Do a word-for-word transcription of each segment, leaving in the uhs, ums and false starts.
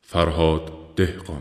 فرهاد دهقان.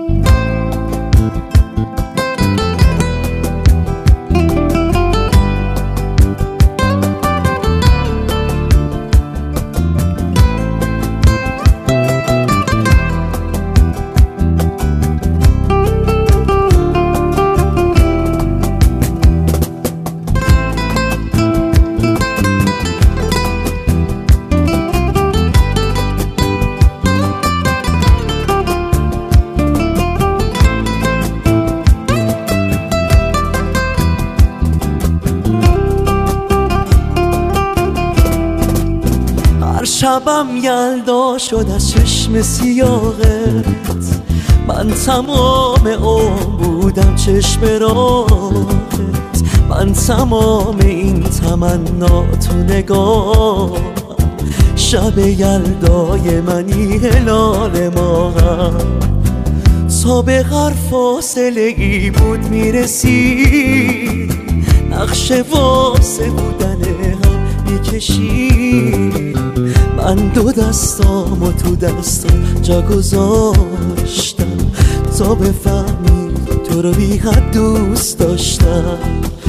شبم یلدا شد از چشم سیاهت، من تمام عمر بودم چشم راهت، من تمام این تمنا تو نگاه. شب یلدای منی هلال ماهم، تا به هر فاصله ای بود میرسید، نقش واسه بودن هم میکشید. من دو دستام و تو دستام جا گذاشتم، تا بفهمی تو رو بی حد دوست داشتم.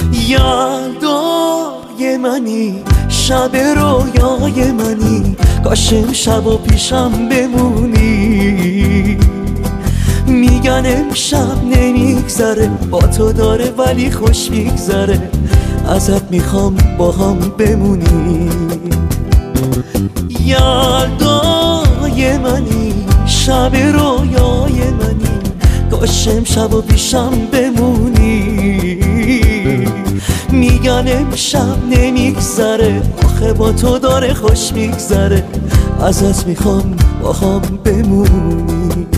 یلدای منی، شب رویای منی، کاش امشب و پیشم بمونی. میگن امشب نمیگذره، با تو داره ولی خوش میگذره، ازت میخوام با هم بمونی. یلدای منی، شب رویای منی، کاش امشب و پیشم بمونی. میگن امشب نمیگذره، آخه با تو داره خوش میگذره، ازت میخوام با هم بمونی.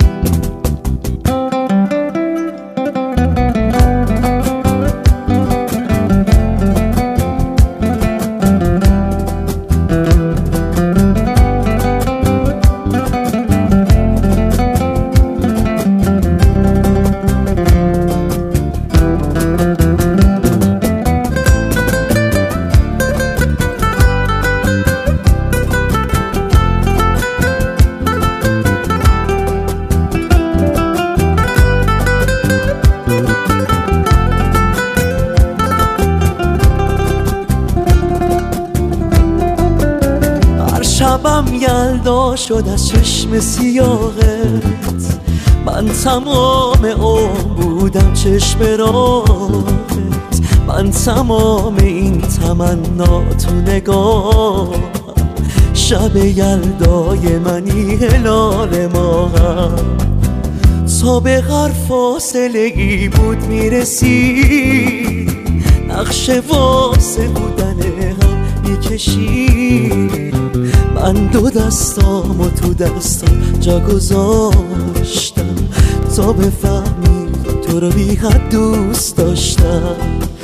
شبم یلدا شد از چشم سیاهت، من تمام عمر بودم چشم راهت، من تمام این تمنا تو نگاه. شب یلدای منی هلال ماهم، تا به هر فاصله ای بود میرسید، نقش واسه بودن هم میکشید. من دو دستام و تو دستام جا گذاشتم، تا بفهمی تو رو بی حد دوست داشتم.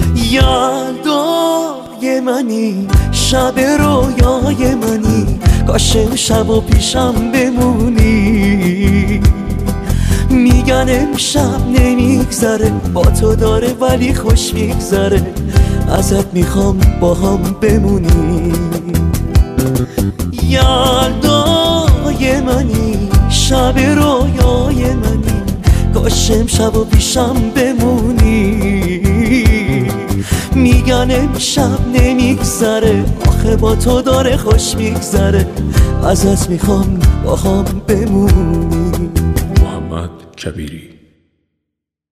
یلدای منی، شب رویای منی، کاش امشب و پیشم بمونی. میگن امشب نمیگذره، با تو داره ولی خوش میگذره، ازت میخوام با هم بمونی. یلدای منی، شب رویای منی، کاش امشب و پیشم بمونی. میگن امشب نمیگذره، آخه با تو داره خوش میگذره، ازت میخوام با هم بمونی. محمد کبیری.